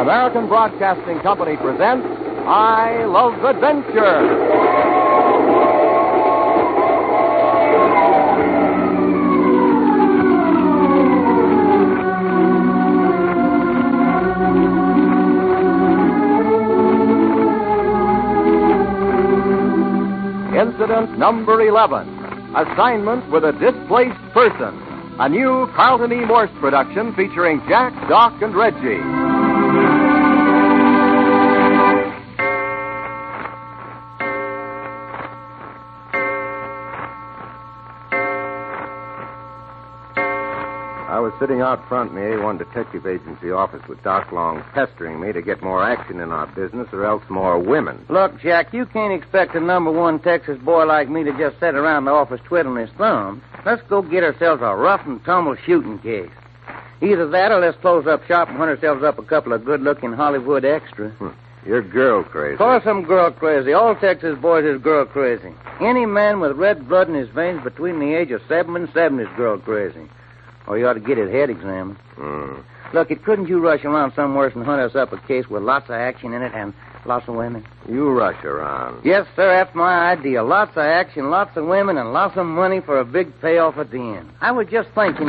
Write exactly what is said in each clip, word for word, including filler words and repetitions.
American Broadcasting Company presents I Love Adventure. Incident number eleven, Assignment with a Displaced Person, a new Carlton E. Morse production featuring Jack, Doc, and Reggie. I was sitting out front in the A one Detective Agency office with Doc Long pestering me to get more action in our business or else more women. Look, Jack, you can't expect a number one Texas boy like me to just sit around the office twiddling his thumbs. Let's go get ourselves a rough-and-tumble shooting case. Either that or let's close up shop and hunt ourselves up a couple of good-looking Hollywood extras. Hmm. You're girl crazy. Of course I'm girl crazy. All Texas boys is girl crazy. Any man with red blood in his veins between the age of seven and seven is girl crazy. Or you ought to get his head examined. Mm. Look, it couldn't you rush around somewhere and hunt us up a case with lots of action in it and lots of women? You rush around. Yes, sir, that's my idea. Lots of action, lots of women, and lots of money for a big payoff at the end. I was just thinking...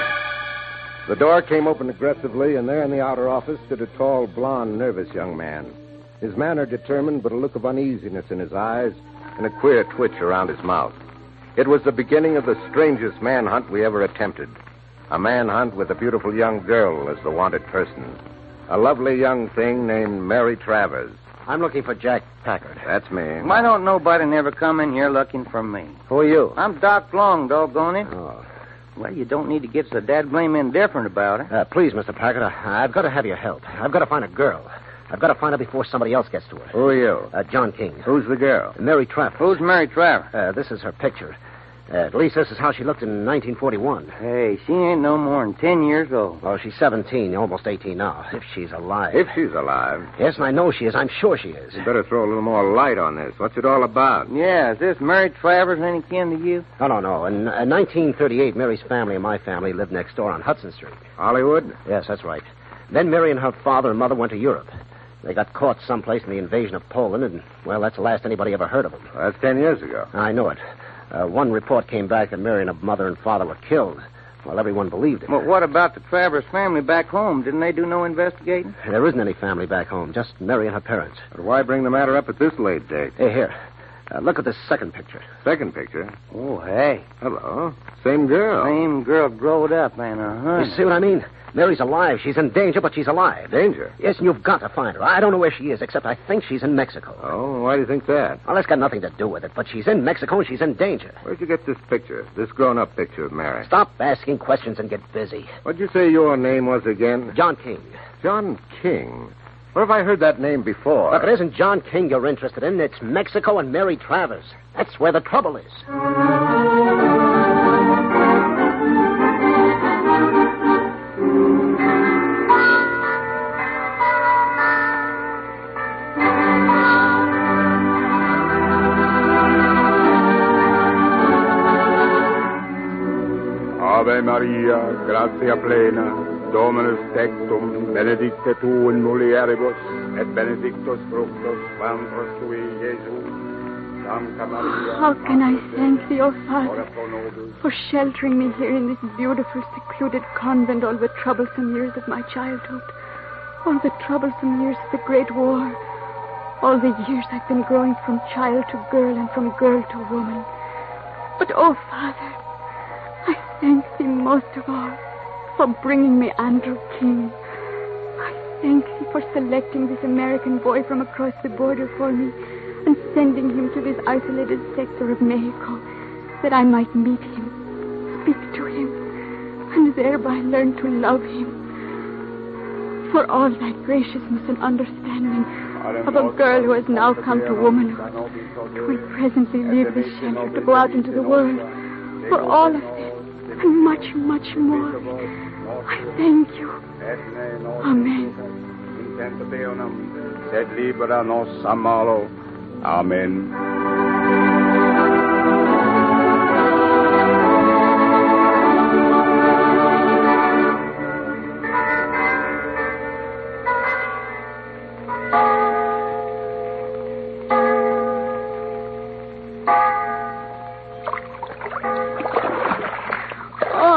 The door came open aggressively, and there in the outer office stood a tall, blond, nervous young man. His manner determined, but a look of uneasiness in his eyes and a queer twitch around his mouth. It was the beginning of the strangest manhunt we ever attempted. A manhunt with a beautiful young girl as the wanted person. A lovely young thing named Mary Travers. I'm looking for Jack Packard. That's me. Why don't nobody never come in here looking for me? Who are you? I'm Doc Long, doggone it. Oh. Well, you don't need to get so dad-blame indifferent about it. Uh, please, Mister Packard, I, I've got to have your help. I've got to find a girl. I've got to find her before somebody else gets to her. Who are you? Uh, John King. Who's the girl? Mary Travers. Who's Mary Travers? Uh, this is her picture. Uh, at least this is how she looked in nineteen forty-one. Hey, she ain't no more than ten years old. Well, she's seventeen, almost eighteen now, if she's alive. If she's alive. Yes, and I know she is. I'm sure she is. You better throw a little more light on this. What's it all about? Yeah, is this Mary Travers any kin to you? Oh, no, no. In uh, nineteen thirty-eight, Mary's family and my family lived next door on Hudson Street. Hollywood? Yes, that's right. Then Mary and her father and mother went to Europe. They got caught someplace in the invasion of Poland, and, well, that's the last anybody ever heard of them. Well, that's ten years ago. I know it. Uh, one report came back that Mary and her mother and father were killed. Well, everyone believed it. Well, what about the Travers family back home? Didn't they do no investigating? There isn't any family back home, just Mary and her parents. But why bring the matter up at this late date? Hey, here. Uh, look at this second picture. Second picture? Oh, hey. Hello. Same girl. Same girl growed up, ain't her, huh? You see what I mean? Mary's alive. She's in danger, but she's alive. Danger? Yes, and you've got to find her. I don't know where she is, except I think she's in Mexico. Oh, why do you think that? Well, that's got nothing to do with it, but she's in Mexico and she's in danger. Where'd you get this picture, this grown-up picture of Mary? Stop asking questions and get busy. What'd you say your name was again? John King. John King. Where have I heard that name before? Look, it isn't John King you're interested in. It's Mexico and Mary Travers. That's where the trouble is. Ave Maria, gratia plena, Dominus tectum, benedicta tu in mulieribus, et benedictus fructus ventris tui, Jesus. Sancta Maria. How can I thank thee, O Father, ora pro nobis. for sheltering me here in this beautiful, secluded convent all the troublesome years of my childhood, all the troublesome years of the Great War, all the years I've been growing from child to girl and from girl to woman. But, oh, Father, I thank thee most of all for bringing me Andrew King. I thank thee for selecting this American boy from across the border for me and sending him to this isolated sector of Mexico that I might meet him, speak to him, and thereby learn to love him. For all thy graciousness and understanding of a girl who has now come to womanhood, who will presently leave this shelter to go out into the world. For all of this, and much, much more, I thank you. Amen. Sed libera nos a malo. Amen.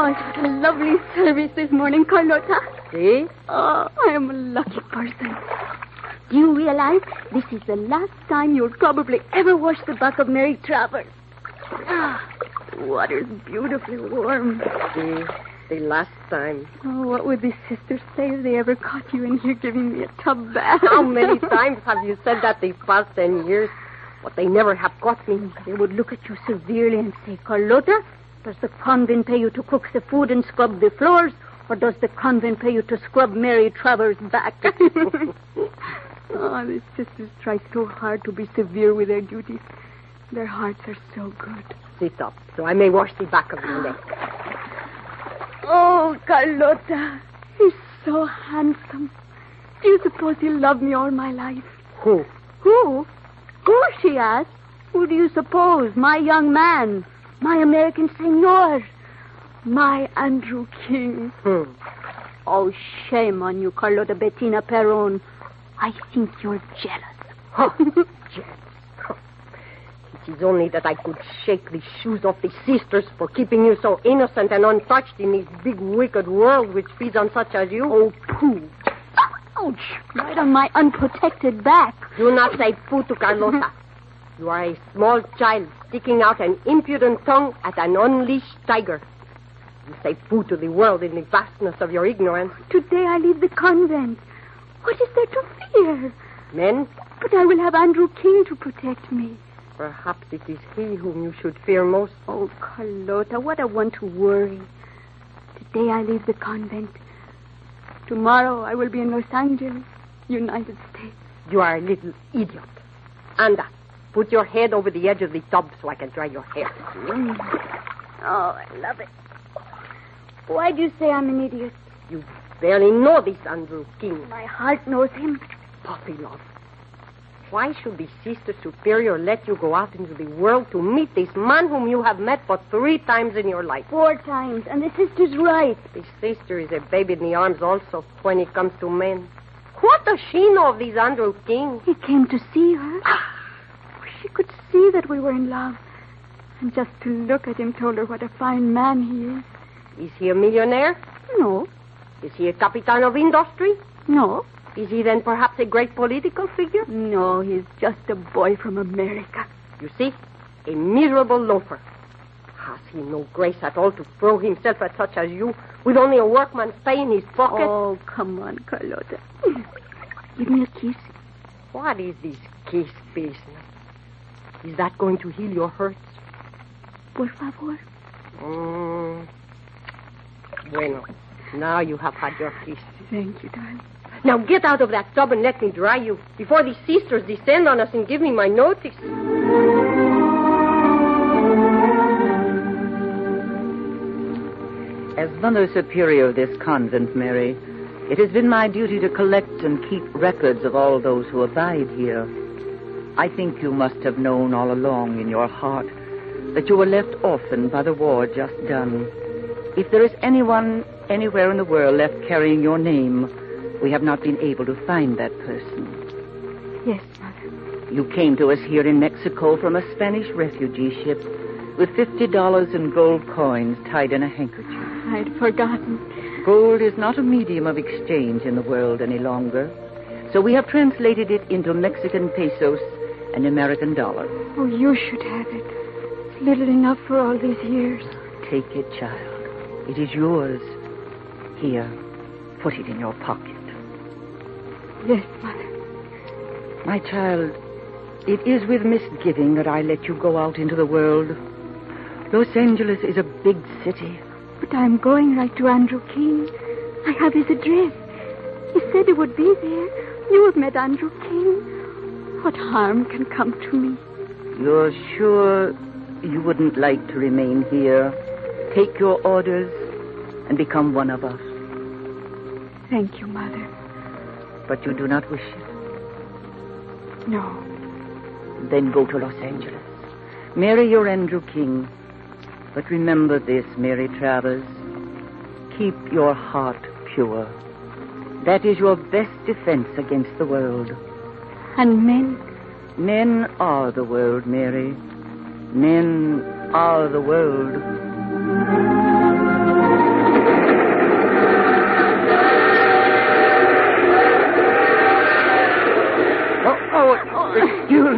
gosh, what a lovely service this morning, Carlota. See? Oh, I am a lucky person. Do you realize this is the last time you'll probably ever wash the back of Mary Travers? Ah, the water's beautifully warm. See? The last time. Oh, what would the sisters say if they ever caught you in here giving me a tub bath? How many times have you said that these past ten years? But they never have caught me. They would look at you severely and say, Carlota, does the convent pay you to cook the food and scrub the floors, or does the convent pay you to scrub Mary Travers' back? Oh, the sisters try so hard to be severe with their duties. Their hearts are so good. Sit up, so I may wash the back of your neck. Oh, Carlota, he's so handsome. Do you suppose he'll love me all my life? Who? Who? Who, she asked. Who do you suppose? My young man. My American senor. My Andrew King. Hmm. Oh, shame on you, Carlota Bettina Perron. I think you're jealous. Huh. Jealous. Huh. It is only that I could shake the shoes off the sisters for keeping you so innocent and untouched in this big, wicked world which feeds on such as you. Oh, pooh. Ouch. Right on my unprotected back. Do not say pooh to Carlota. You are a small child sticking out an impudent tongue at an unleashed tiger. You say pooh to the world in the vastness of your ignorance. Today I leave the convent. What is there to fear? Men? But I will have Andrew King to protect me. Perhaps it is he whom you should fear most. Oh, Carlota, what a one to worry. Today I leave the convent. Tomorrow I will be in Los Angeles, United States. You are a little idiot. Anda, put your head over the edge of the tub so I can dry your hair. Mm. Oh, I love it. Why do you say I'm an idiot? You barely know this Andrew King. My heart knows him. Puppy love. Why should the Sister Superior let you go out into the world to meet this man whom you have met but three times in your life? Four times, and the sister's right. The sister is a babe in the arms also when it comes to men. What does she know of this Andrew King? He came to see her. She could see that we were in love. And just to look at him told her what a fine man he is. Is he a millionaire? No. Is he a capitan of industry? No. Is he then perhaps a great political figure? No, he's just a boy from America. You see, a miserable loafer. Has he no grace at all to throw himself at such as you, with only a workman's pay in his pocket? Oh, come on, Carlota. Give me a kiss. What is this kiss business? Is that going to heal your hurts? Por favor. Mm. Bueno, now you have had your kiss. Thank you, darling. Now get out of that tub and let me dry you before these sisters descend on us and give me my notice. As Mother Superior of this convent, Mary, it has been my duty to collect and keep records of all those who abide here. I think you must have known all along in your heart that you were left orphaned by the war just done. If there is anyone anywhere in the world left carrying your name, we have not been able to find that person. Yes, Mother. You came to us here in Mexico from a Spanish refugee ship with fifty dollars in gold coins tied in a handkerchief. I'd forgotten. Gold is not a medium of exchange in the world any longer, so we have translated it into Mexican pesos and American dollars. Oh, you should have it. It's little enough for all these years. Take it, child. It is yours. Here, put it in your pocket. Yes, Mother. My child, it is with misgiving that I let you go out into the world. Los Angeles is a big city. But I'm going right to Andrew King. I have his address. He said he would be there. You have met Andrew King. What harm can come to me? You're sure you wouldn't like to remain here, take your orders, and become one of us? Thank you, Mother. But you do not wish it? No. Then go to Los Angeles. Marry your Andrew King. But remember this, Mary Travers. Keep your heart pure. That is your best defense against the world. And men? Men are the world, Mary. Men are the world.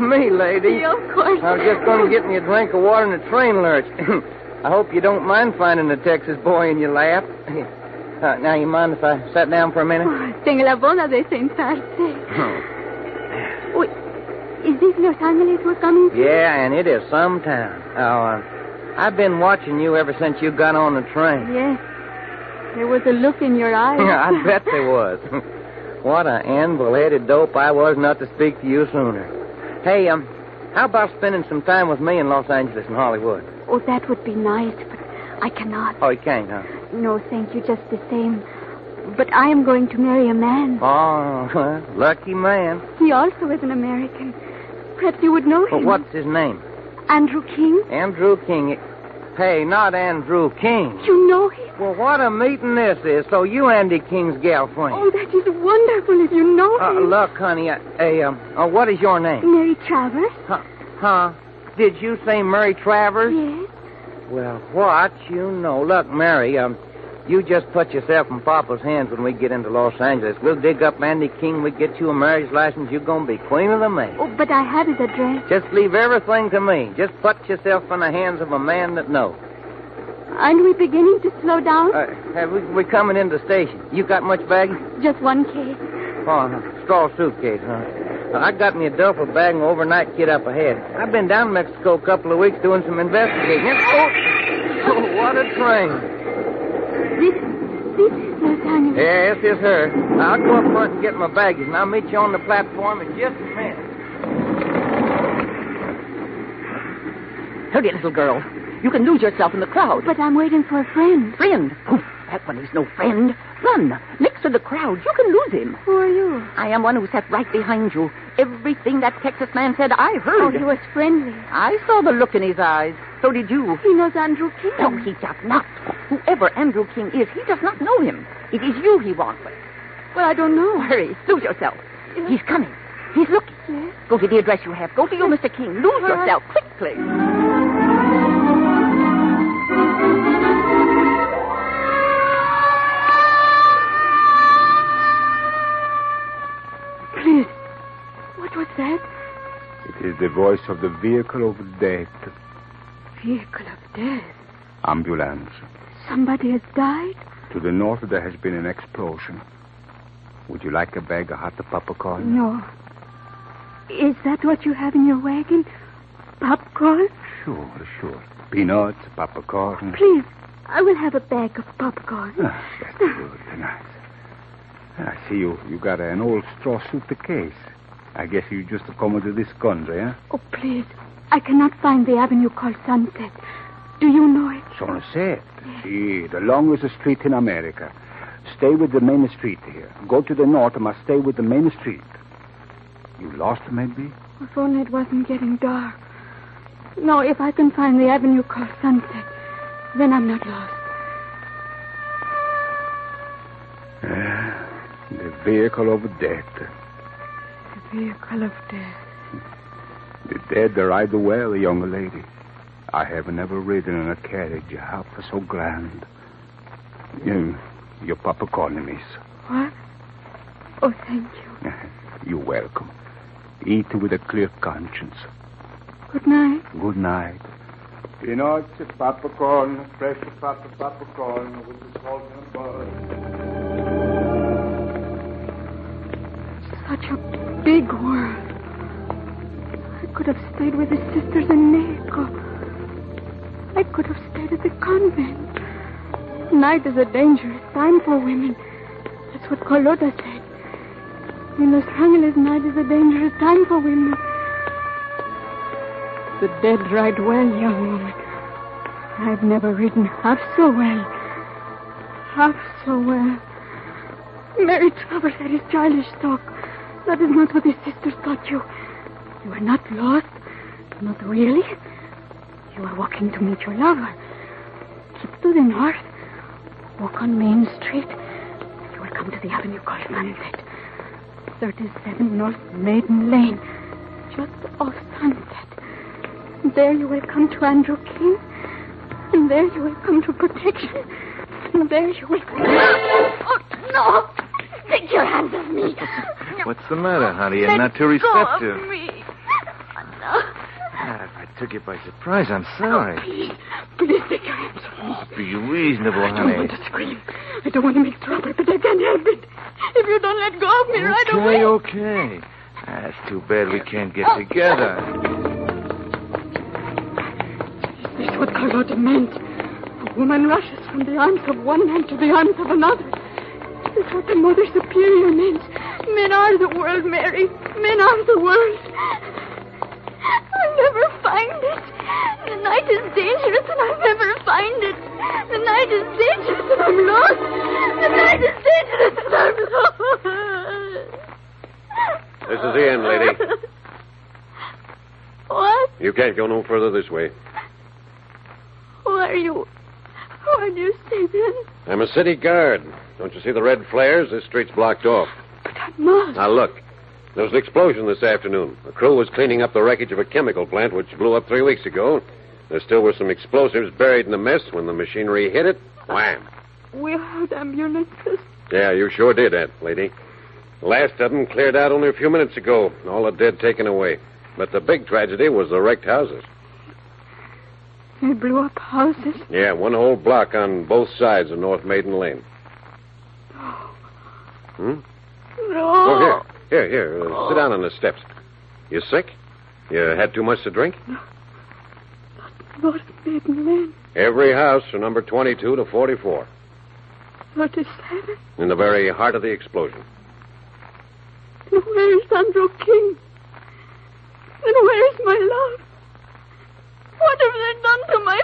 me, lady. Yeah, of course. I was just going to get me a drink of water and a train lurch. I hope you don't mind finding a Texas boy in your lap. Uh, now, you mind if I sat down for a minute? Oh, tenga la bona de sentarse. Wait, is this Los Angeles we're coming to? Yeah, and it is some town. Oh, uh, I've been watching you ever since you got on the train. Yes. There was a look in your eyes. I bet there was. What an anvil-headed dope I was not to speak to you sooner. Hey, um, how about spending some time with me in Los Angeles and Hollywood? Oh, that would be nice, but I cannot. Oh, you can't, huh? No, thank you, just the same. But I am going to marry a man. Oh, lucky man. He also is an American. Perhaps you would know him. Well, what's his name? Andrew King. Andrew King. Hey, not Andrew King. You know him? Well, what a meeting this is. So you Andy King's girlfriend. Oh, that is wonderful if you know Uh, him. look, honey, uh, hey, um, uh, what is your name? Mary Travers. Huh? Huh? Did you say Mary Travers? Yes. Well, what you know. Look, Mary, um, you just put yourself in Papa's hands when we get into Los Angeles. We'll dig up Andy King. We get you a marriage license. You're going to be queen of the May. Oh, but I have his address. Just leave everything to me. Just put yourself in the hands of a man that knows. Aren't we beginning to slow down? Uh, have we, we're coming into the station. You got much baggage? Just one case. Oh, a straw suitcase, huh? Uh, I got me a duffel bag and overnight kit up ahead. I've been down to Mexico a couple of weeks doing some investigating. Oh, oh what a train. This, this is Los Angeles. Yes, it's her. I'll go up front and get my baggage, and I'll meet you on the platform in just a minute. Hurry, little girl. You can lose yourself in the crowd. But I'm waiting for a friend. Friend? Poof, that one is no friend. Run. Next to the crowd. You can lose him. Who are you? I am one who sat right behind you. Everything that Texas man said, I heard. Oh, he was friendly. I saw the look in his eyes. So did you. He knows Andrew King. No, he does not. Whoever Andrew King is, he does not know him. It is you he wants. Well, I don't know. Hurry. Lose yourself. Yes. He's coming. He's looking. Yes. Go to the address you have. Go to you, Mister King. Lose All right. yourself quickly. Please. What was that? It is the voice of the vehicle of death. Vehicle of death. Ambulance. Somebody has died? To the north, there has been an explosion. Would you like a bag of hot popcorn? No. Is that what you have in your wagon? Popcorn? Sure, sure. Peanuts, popcorn. Please, I will have a bag of popcorn. Ah, that's good. Nice. I see you. You got an old straw suitcase. I guess you just come to this country, huh? Oh, please. I cannot find the avenue called Sunset. Do you know it? Sunset. See, the longest street in America. Stay with the main street here. Go to the north and must stay with the main street. You lost, maybe? If only it wasn't getting dark. No, if I can find the avenue called Sunset, then I'm not lost. Uh, the vehicle of death. The vehicle of death. The dead ride well, young lady. I have never ridden in a carriage half so grand. You, your popcorn, miss. What? Oh, thank you. You're welcome. Eat with a clear conscience. Good night. Good night. Peanuts, popcorn, fresh pop- popcorn with the salt and butter. Such a big world. I could have stayed with the sisters in Mexico. I could have stayed at the convent. Night is a dangerous time for women. That's what Carlota said. In Los Angeles, night is a dangerous time for women. The dead ride well, young woman. I've never ridden half so well. Half so well. Mary Travers had his childish talk. That is not what his sisters taught you. You are not lost. Not really. You are walking to meet your lover. Keep to the north. Walk on Main Street. You will come to the avenue called Sunset. thirty-seven North Maiden Lane. Just off Sunset. There you will come to Andrew King. And there you will come to protection. And there you will... Oh, no! Take your hands off me. What's the matter, honey? You're Let not too go receptive. of me. took you by surprise. I'm sorry. Oh, please, please take your hands off me. Oh, be reasonable, I honey. don't want to scream. I don't want to make trouble, but I can't help it. If you don't let go of me right okay, away. Okay, That's too bad we can't get together. Is this what Carlotta meant? A woman rushes from the arms of one man to the arms of another. Is this what the Mother Superior meant? Men are the world, Mary. Men are the world. I'll never find it. The night is dangerous and I'll never find it. The night is dangerous and I'm lost. The night is dangerous and I'm lost. This is the end, lady. What? You can't go no further this way. Who are you? Who are you, Stephen? I'm a city guard. Don't you see the red flares? This street's blocked off. But I must. Now, look. There was an explosion this afternoon. A crew was cleaning up the wreckage of a chemical plant which blew up three weeks ago. There still were some explosives buried in the mess. When the machinery hit it, wham. We heard ambulances. Yeah, you sure did, Aunt Lady. The last of them cleared out only a few minutes ago. All the dead taken away. But the big tragedy was the wrecked houses. They blew up houses? Yeah, one whole block on both sides of North Maiden Lane. Hmm? No. Oh, here. Here, here. Uh, sit down on the steps. You sick? You had too much to drink? No. Not North Maiden Lane. Every house from number twenty-two to forty-four. thirty-seven? In the very heart of the explosion. Then where is Andrew King? Then where is my love? What have they done to my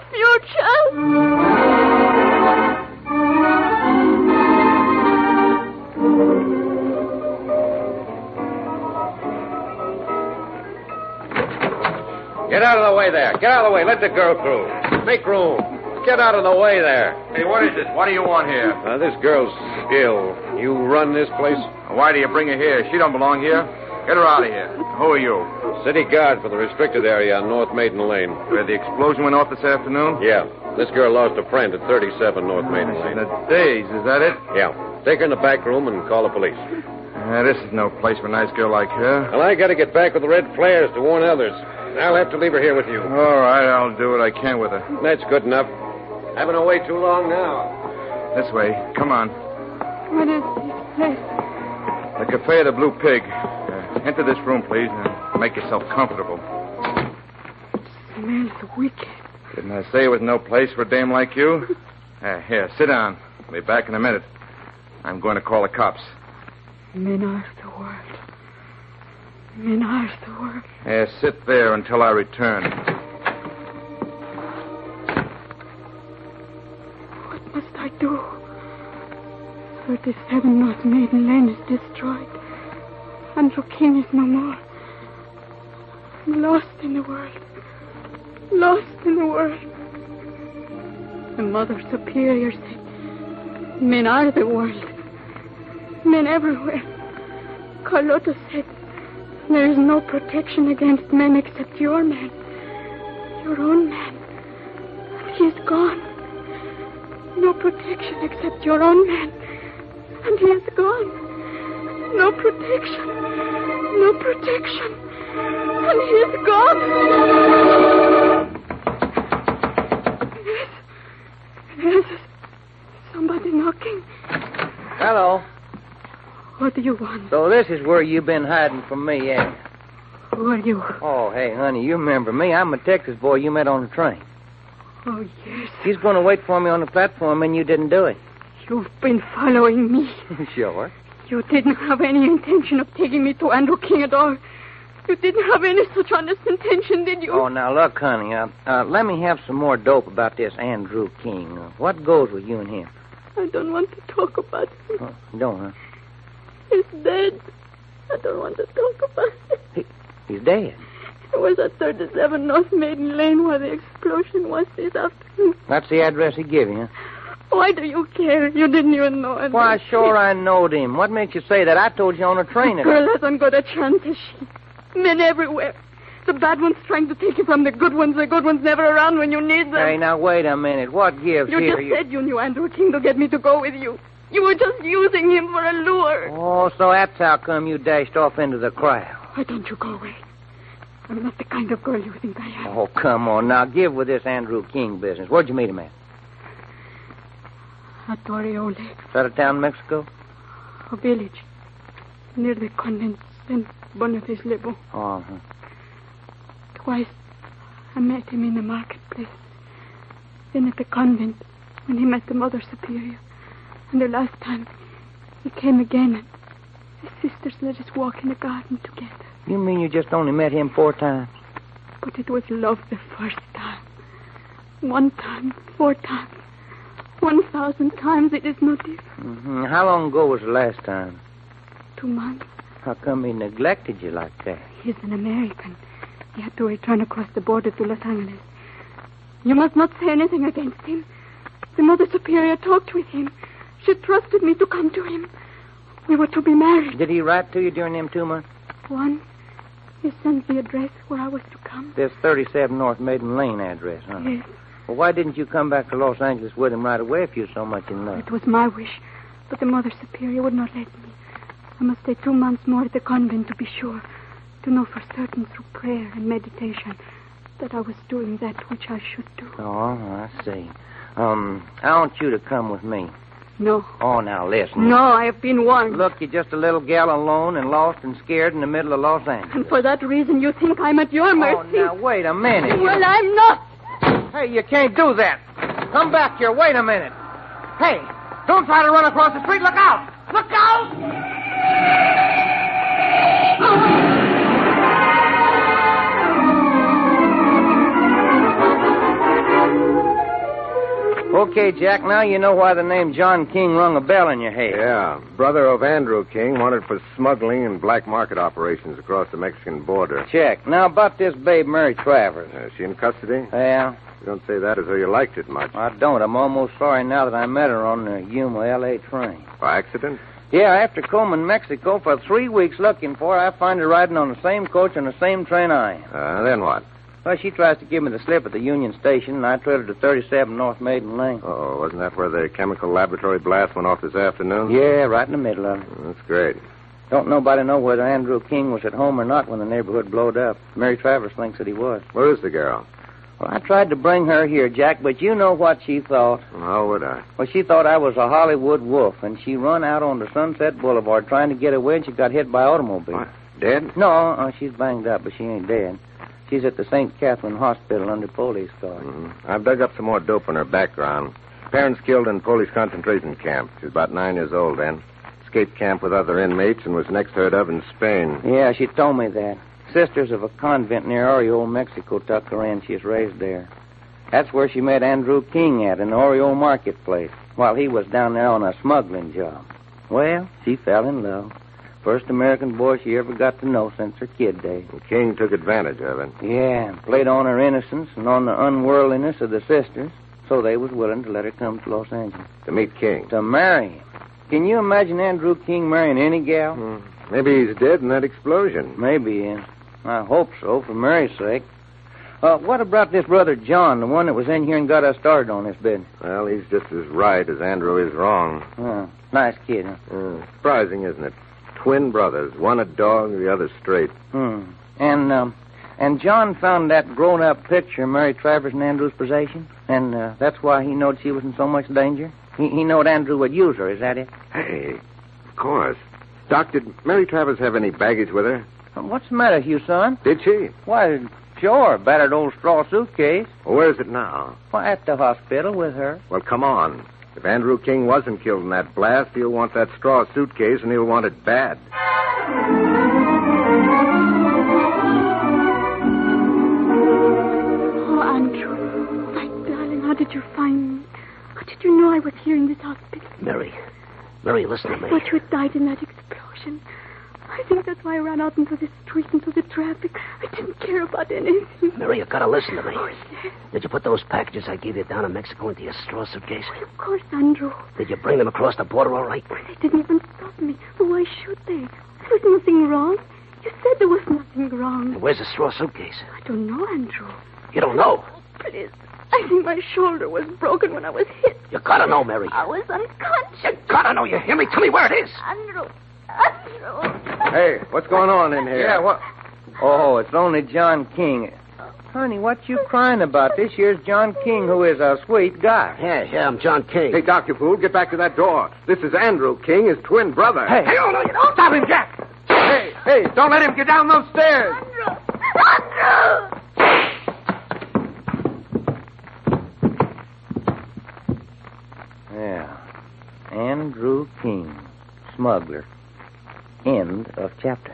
Get out of the way there. Get out of the way. Let the girl through. Make room. Get out of the way there. Hey, what is it? What do you want here? Uh, this girl's ill. You run this place? Why do you bring her here? She don't belong here. Get her out of here. Who are you? City guard for the restricted area on North Maiden Lane. Where the explosion went off this afternoon? Yeah. This girl lost a friend at thirty-seven North Maiden Lane. In a daze, is that it? Yeah. Take her in the back room and call the police. Uh, this is no place for a nice girl like her. Well, I got to get back with the red flares to warn others. I'll have to leave her here with you. All right, I'll do what I can with her. That's good enough. Haven't to wait too long now. This way. Come on. What is this place? The Cafe of the Blue Pig. Uh, enter this room, please, and make yourself comfortable. It smells wicked. Didn't I say it was no place for a dame like you? Uh, here, sit down. I'll be back in a minute. I'm going to call the cops. Men are the world. Men are the world. Yeah, sit there until I return. What must I do? thirty-seven North Maiden Lane is destroyed. Andrew King is no more. I'm lost in the world. Lost in the world. The Mother Superior said, men are the world. Men everywhere. Carlotta said, there is no protection against men except your man. Your own man. And he is gone. No protection except your own man. And he is gone. No protection. No protection. And he is gone. Yes. Yes. Somebody knocking. Hello. What do you want? So this is where you've been hiding from me, eh? Who are you? Oh, hey, honey, you remember me. I'm a Texas boy you met on the train. Oh, yes. He's going to wait for me on the platform, and you didn't do it. You've been following me. Sure. You didn't have any intention of taking me to Andrew King at all. You didn't have any such honest intention, did you? Oh, now, look, honey, uh, uh, let me have some more dope about this Andrew King. Uh, what goes with you and him? I don't want to talk about him. Oh, you don't, huh? He's dead. I don't want to talk about it. He, he's dead? It was at thirty-seven North Maiden Lane where the explosion was this afternoon. That's the address he gave you, huh? Why do you care? You didn't even know it. Why, sure I knowed him. What makes you say that? I told you on the train. The girl hasn't got a chance, has she? Men everywhere. The bad ones trying to take you from the good ones. The good ones never around when you need them. Hey, now, wait a minute. What gives you here? Just you just said you knew Andrew King to get me to go with you. You were just using him for a lure. Oh, so that's how come you dashed off into the crowd. Why don't you go away? I'm not the kind of girl you think I am. Oh, come on. Now, give with this Andrew King business. Where'd you meet him at? At Oriole. Is that a town in Mexico? A village. Near the convent Saint Boniface Le Bon. Oh, uh-huh. Twice I met him in the marketplace. Then at the convent when he met the Mother Superior. And the last time he came again and his sisters let us walk in the garden together. You mean you just only met him four times? But it was love the first time. One time, four times. One thousand times it is no different. Mm-hmm. How long ago was the last time? Two months. How come he neglected you like that? He's an American. He had to return across the border to Los Angeles. You must not say anything against him. The Mother Superior talked with him. She trusted me to come to him. We were to be married. Did he write to you during them two months? One. He sent the address where I was to come. This thirty-seven North Maiden Lane address, huh? Yes. Well, why didn't you come back to Los Angeles with him right away if you were so much in love? It was my wish, but the Mother Superior would not let me. I must stay two months more at the convent to be sure, to know for certain through prayer and meditation that I was doing that which I should do. Oh, I see. Um, I want you to come with me. No. Oh, now listen. No, I have been warned. Look, you're just a little gal alone and lost and scared in the middle of Los Angeles. And for that reason you think I'm at your mercy. Oh, now, wait a minute. Well, I'm not. Hey, you can't do that. Come back here. Wait a minute. Hey, don't try to run across the street. Look out! Look out! Okay, Jack, now you know why the name John King rung a bell in your head. Yeah. Brother of Andrew King, wanted for smuggling and black market operations across the Mexican border. Check. Now, about this babe, Mary Travers. Uh, is she in custody? Yeah. You don't say that as though you liked it much. I don't. I'm almost sorry now that I met her on the Yuma L A train. By accident? Yeah, after combing Mexico for three weeks looking for her, I find her riding on the same coach on the same train I am. Uh, then what? Well, she tries to give me the slip at the Union Station, and I trailed her to thirty-seven North Maiden Lane. Oh, wasn't that where the chemical laboratory blast went off this afternoon? Yeah, right in the middle of it. That's great. Don't nobody know whether Andrew King was at home or not when the neighborhood blowed up. Mary Travers thinks that he was. Where is the girl? Well, I tried to bring her here, Jack, but you know what she thought. How would I? Well, she thought I was a Hollywood wolf, and she run out on the Sunset Boulevard trying to get away, and she got hit by an automobile. What? Dead? No, uh, she's banged up, but she ain't dead. She's at the Saint Catherine Hospital under police guard. Mm-hmm. I've dug up some more dope in her background. Parents killed in Polish concentration camp. She was about nine years old then. Escaped camp with other inmates and was next heard of in Spain. Yeah, she told me that. Sisters of a convent near Oriole, Mexico, took her in. She was raised there. That's where she met Andrew King at, in the Oriole marketplace, while he was down there on a smuggling job. Well, she fell in love. First American boy she ever got to know since her kid days. And King took advantage of it. Yeah, played on her innocence and on the unworldliness of the sisters, so they was willing to let her come to Los Angeles. To meet King? To marry him. Can you imagine Andrew King marrying any gal? Hmm. Maybe he's dead in that explosion. Maybe he is. I hope so, for Mary's sake. Uh, what about this brother John, the one that was in here and got us started on this business? Well, he's just as right as Andrew is wrong. Oh, nice kid, huh? Uh, surprising, isn't it? Twin brothers, one a dog, the other straight. Hmm. And, um, and John found that grown-up picture of Mary Travers in Andrew's possession, and uh, that's why he knowed she was in so much danger? He, he knowed Andrew would use her, is that it? Hey, of course. Doc, did Mary Travers have any baggage with her? What's the matter with you, son? Did she? Why, sure, battered old straw suitcase. Well, where is it now? Why, at the hospital with her. Well, come on. If Andrew King wasn't killed in that blast, he'll want that straw suitcase, and he'll want it bad. Oh, Andrew, my darling, how did you find me? How did you know I was here in this hospital? Mary. Mary, listen to me. But you died in that explosion. I think that's why I ran out into the street, into the traffic. I didn't care about anything. Mary, you gotta listen to me. Oh, yes. Did you put those packages I gave you down in Mexico into your straw suitcase? Well, of course, Andrew. Did you bring them across the border all right? Well, they didn't even stop me. But why should they? There was nothing wrong. You said there was nothing wrong. And where's the straw suitcase? I don't know, Andrew. You don't know? Please. I think my shoulder was broken when I was hit. You gotta know, Mary. I was unconscious. You gotta know. You hear me? Tell me where it is. Andrew. Andrew. Hey, what's going on in here? Yeah, what? Oh, it's only John King. Honey, what you crying about? This here's John King, who is a sweet guy. Yeah, yeah, I'm John King. Hey, Doc, you fool, get back to that door. This is Andrew King, his twin brother. Hey, hey, oh, no, you don't stop him, Jack. Hey, hey, don't let him get down those stairs. Andrew! Yeah. Andrew King, smuggler. End of chapter.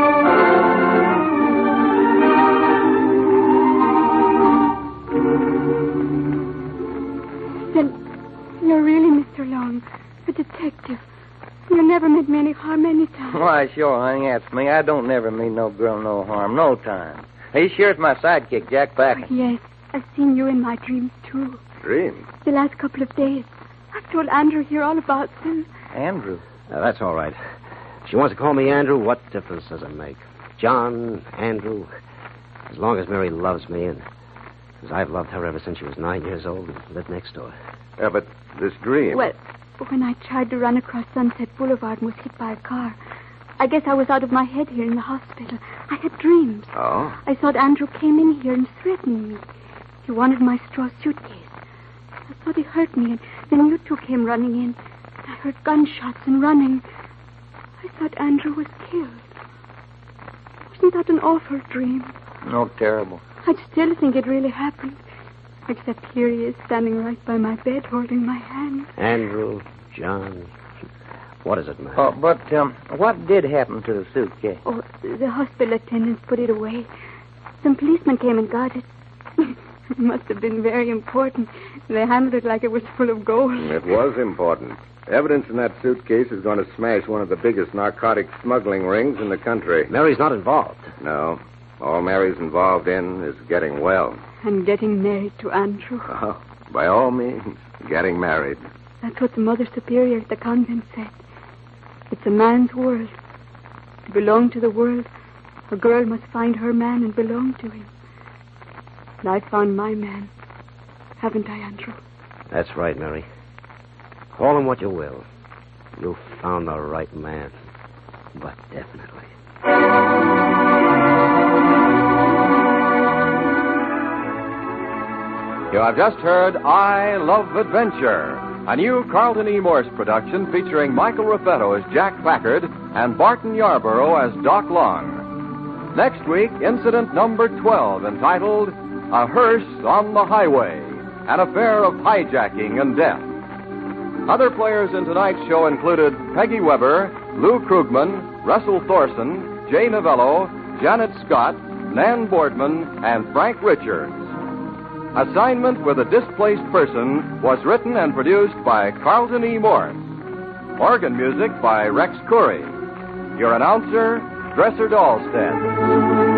Then you're really Mister Long, a detective. You never meant me any harm any time. Why, sure, honey, that's me. I don't never mean no girl no harm, no time. He sure's my sidekick, Jack Packer. Yes, I've seen you in my dreams, too. Dreams? The last couple of days. I've told Andrew here all about them. Andrew? Uh, that's all right. If she wants to call me Andrew, what difference does it make? John, Andrew, as long as Mary loves me, and as I've loved her ever since she was nine years old and lived next door. Yeah, but this dream... Well, when I tried to run across Sunset Boulevard and was hit by a car, I guess I was out of my head here in the hospital. I had dreams. Oh? I thought Andrew came in here and threatened me. He wanted my straw suitcase. I thought he hurt me, and then you two came running in. I heard gunshots and running. I thought Andrew was killed. Wasn't that an awful dream? No, terrible. I still think it really happened. Except here he is standing right by my bed holding my hand. Andrew, John, what does it matter? Oh, but um, what did happen to the suitcase? Oh, the hospital attendants put it away. Some policemen came and got it. It must have been very important. They handled it like it was full of gold. It was important. Evidence in that suitcase is going to smash one of the biggest narcotic smuggling rings in the country. Mary's not involved. No. All Mary's involved in is getting well. And getting married to Andrew. Oh, by all means, getting married. That's what the Mother Superior at the convent said. It's a man's world. To belong to the world, a girl must find her man and belong to him. And I found my man. Haven't I, Andrew? That's right, Mary. Call him what you will. You found the right man. But definitely. You have just heard I Love Adventure, a new Carlton E. Morse production featuring Michael Raffetto as Jack Packard and Barton Yarborough as Doc Long. Next week, incident number twelve, entitled A Hearse on the Highway, an affair of hijacking and death. Other players in tonight's show included Peggy Weber, Lou Krugman, Russell Thorson, Jay Novello, Janet Scott, Nan Boardman, and Frank Richards. Assignment with a Displaced Person was written and produced by Carlton E. Morse. Organ music by Rex Curry. Your announcer, Dresser Dahlstead.